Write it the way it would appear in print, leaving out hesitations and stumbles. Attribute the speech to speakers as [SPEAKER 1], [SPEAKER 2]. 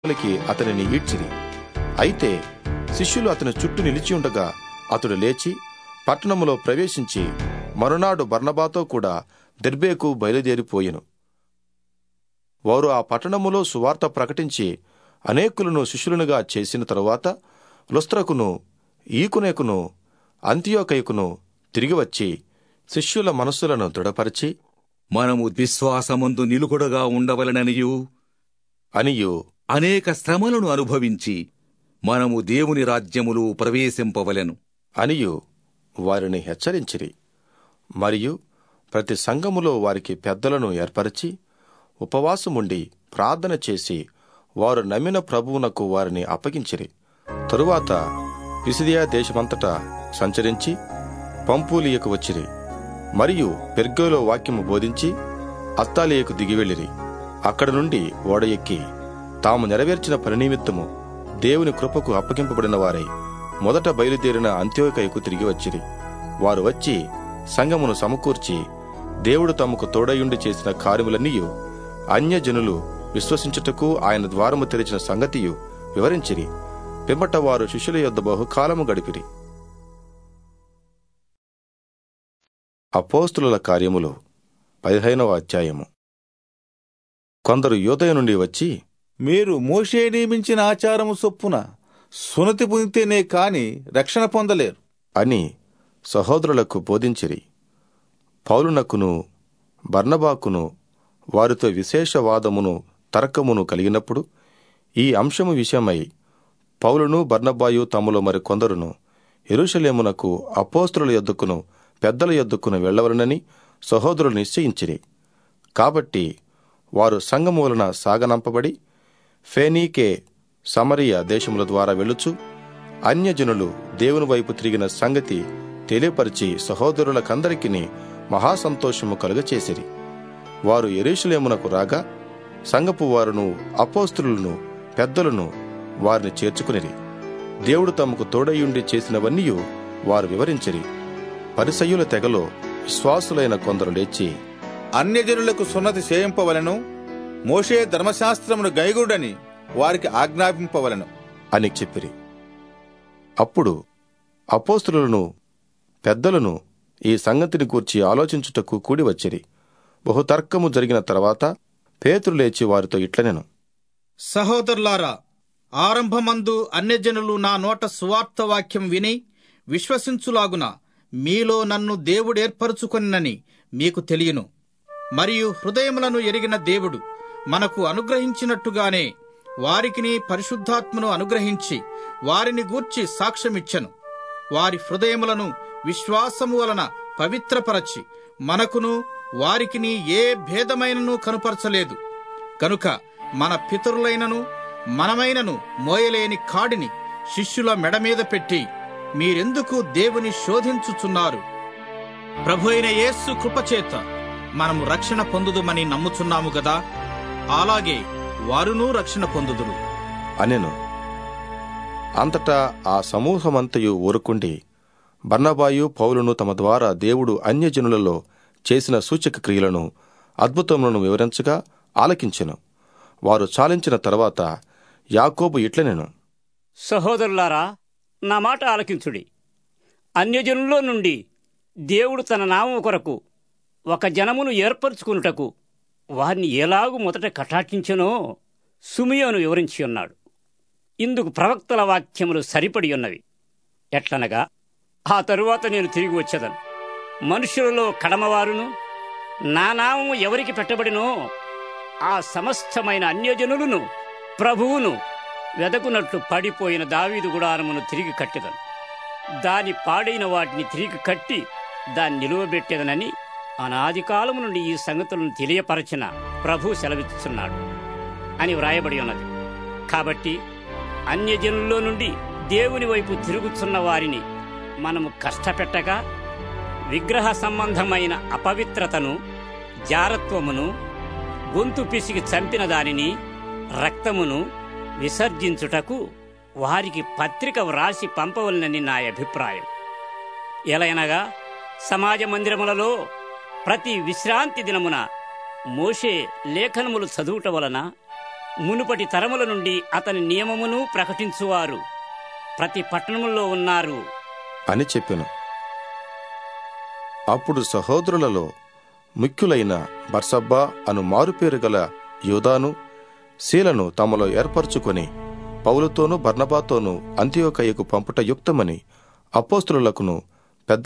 [SPEAKER 1] లోపలికి అతనిని ఈడ్చిరి. అయితే శిష్యులు అతని చుట్టూ నిలిచి ఉండగా అతడు లేచి పట్టణములో ప్రవేశించి మరునాడు బర్నబాతో కూడా దెర్బేకు బయలుదేరిపోయెను. వారు ఆ పట్టణములో సువార్త ప్రకటించి అనేకులను శిష్యులనుగా చేసిన తరువాత లుస్త్రకును, ఈకునేకును, అంతియోకయకును తిరిగి వచ్చి శిష్యుల మనస్సులను దృఢపరిచి,
[SPEAKER 2] మనము విశ్వాసమందు నిలుకొడగా ఉండవలెననియు
[SPEAKER 1] అనియు
[SPEAKER 2] అనేక శ్రమలను అనుభవించి మనము దేవుని రాజ్యములో ప్రవేశింపవలెను
[SPEAKER 1] అనియు వారిని హెచ్చరించిరి. మరియు ప్రతి సంఘములో వారికి పెద్దలను ఏర్పరిచి ఉపవాసముండి ప్రార్థన చేసి వారు నమ్మిన ప్రభువునకు వారిని అప్పగించిరి. తరువాత పిసిదియా దేశమంతటా సంచరించి పంఫూలియకు వచ్చిరి. మరియు పెర్గేలో వాక్యము బోధించి అత్తాలియకు దిగివెళ్ళిరి. అక్కడి నుండి ఓడ ఎక్కి తాము నెరవేర్చిన పని నిమిత్తము దేవుని కృపకు అప్పగింపబడిన వారై మొదట బయలుదేరిన అంత్యోకయకు తిరిగి వచ్చిరి. వారు వచ్చి సంఘమును సమకూర్చి దేవుడు తమకు తోడయుండి చేసిన కార్యములన్నీయు అన్యజనులు విశ్వసించుటకు ఆయన ద్వారము తెరిచిన సంగతియు వివరించిరి. పిమ్మట వారు శిష్యుల యొద్ద బహుకాలము గడిపిరి. అపోస్తులుల కార్యములు 15వ అధ్యాయము. కొందరు యూదయ నుండి వచ్చి,
[SPEAKER 3] మీరు మోషే నియమించిన ఆచారము చొప్పున సున్నతి పొందితేనే కాని రక్షణ పొందలేరు
[SPEAKER 1] అని సహోదరులకు బోధించిరి. పౌలునకును బర్నబాకును వారితో విశేషవాదమును తర్కమును కలిగినప్పుడు ఈ అంశము విషయమై పౌలును బర్నబాయు తమలో మరి కొందరును యెరూషలేమునకు అపోస్తలుల యొద్దకును పెద్దల యొద్దకును వెళ్ళవలనని సహోదరులు నిశ్చయించిరి. కాబట్టి వారు సంఘము వలన సాగనంపబడి ఫేనీకే, సమరియా దేశముల ద్వారా వెళ్ళుచు అన్యజనులు దేవుని వైపు తిరిగిన సంగతి తెలియపరిచి సహోదరులకందరికీ మహాసంతోషము కలుగచేసిరి. వారు యెరూషలేమునకు రాగా సంఘపు వారును అపోస్తలులను పెద్దలను వారిని చేర్చుకునిరి. దేవుడు తమకు తోడయుండి చేసినవన్నీయు వారు వివరించిరి. పరిసయ్యుల తెగలో విశ్వాసులైన కొందరు లేచి,
[SPEAKER 3] అన్యజనులకు సున్నతి చేయింపవలెను, మోషే ధర్మశాస్త్రమును గైగుడని వారికి ఆజ్ఞాపింపవలెను
[SPEAKER 1] అని చెప్పిరి. అప్పుడు అపోస్తలులను పెద్దలను ఈ సంగతిని గూర్చి ఆలోచించుటకు కూడి వచ్చిరి. బహుతర్కము జరిగిన తర్వాత పేతురు లేచి వారితో ఇట్లనెను,
[SPEAKER 4] సహోదరులారా, ఆరంభమందు అన్యజనులు నా నోట సువార్త వాక్యం విని విశ్వసించులాగున మీలో నన్ను దేవుడు ఏర్పరచుకొనినని మీకు తెలియను. మరియు హృదయములను ఎరిగిన దేవుడు మనకు అనుగ్రహించినట్టుగానే వారికిని పరిశుద్ధాత్మను అనుగ్రహించి వారిని గూర్చి సాక్ష్యమిచ్చెను. వారి హృదయములను విశ్వాసము వలన పవిత్రపరచి మనకును వారికిని ఏ భేదమైనను కనుపరచలేదు. కనుక మన పితరులైనను మనమైనను మోయలేని కాడిని శిష్యుల మెడమీద పెట్టి మీరెందుకు దేవుని శోధించుచున్నారు? ప్రభు అయిన యేసు కృపచేత మనము రక్షణ పొందుదుమని నమ్ముచున్నాము గదా, అలాగే వారునూ రక్షణ పొందుదురు
[SPEAKER 1] అనెను. అంతటా ఆ సమూహమంతయు ఊరుకుండి బర్నబాయు పౌలును తమ ద్వారా దేవుడు అన్యజనులలో చేసిన సూచక క్రియలను అద్భుతములను వివరించగా ఆలకించెను. వారు చాలించిన తర్వాత యాకోబు ఇట్లనెను,
[SPEAKER 5] సహోదరులారా, నా మాట ఆలకించుడి. అన్యజనుల్లో నుండి దేవుడు తన నామము కొరకు ఒక జనమును ఏర్పరచుకునుటకు వారిని ఎలాగూ మొదట కటాక్షించెనో సుమియోను వివరించి ఉన్నాడు. ఇందుకు ప్రవక్తల వాక్యములు సరిపడి ఉన్నవి. ఎట్లనగా, ఆ తరువాత నేను తిరిగి వచ్చేదను, మనుషులలో కడమవారును నా నామము ఎవరికి పెట్టబడినో ఆ సమస్తమైన అన్యజనులను ప్రభువును వెదకునట్లు పడిపోయిన దావీదు గుడారమును తిరిగి కట్టెదను. దాని పాడైన వాటిని తిరిగి కట్టి దాన్ని నిలువబెట్టేదనని అనాది కాలము నుండి ఈ సంగతులను తెలియపరచిన ప్రభు సెలవిస్తున్నాడు అని వ్రాయబడి ఉన్నది. కాబట్టి అన్యజనుల్లో నుండి దేవుని వైపు తిరుగుతున్న వారిని మనము కష్టపెట్టక విగ్రహ సంబంధమైన అపవిత్రతను, జారత్వమును, గొంతు పిసికి చంపిన దానిని, రక్తమును విసర్జించుటకు వారికి పత్రిక వ్రాసి పంపవలనని నా అభిప్రాయం. ఎలయనగా సమాజ మందిరములలో ప్రతి విశ్రాంతి దినమున మోషే లేఖనములు చదువుట వలన మునుపటి తరముల నుండి అతని నియమమును ప్రకటించువారు ప్రతి పట్టణములో ఉన్నారు
[SPEAKER 1] అని చెప్పెను. అప్పుడు సహోదరులలో ముఖ్యులైన బర్సబ్బా అను మారుపేరు గల యూదాను శీలను తమలో ఏర్పరచుకొని పౌలుతోనూ బర్నబాతోనూ అంతియోకయకు పంపుట యుక్తమని అపోస్తలులకును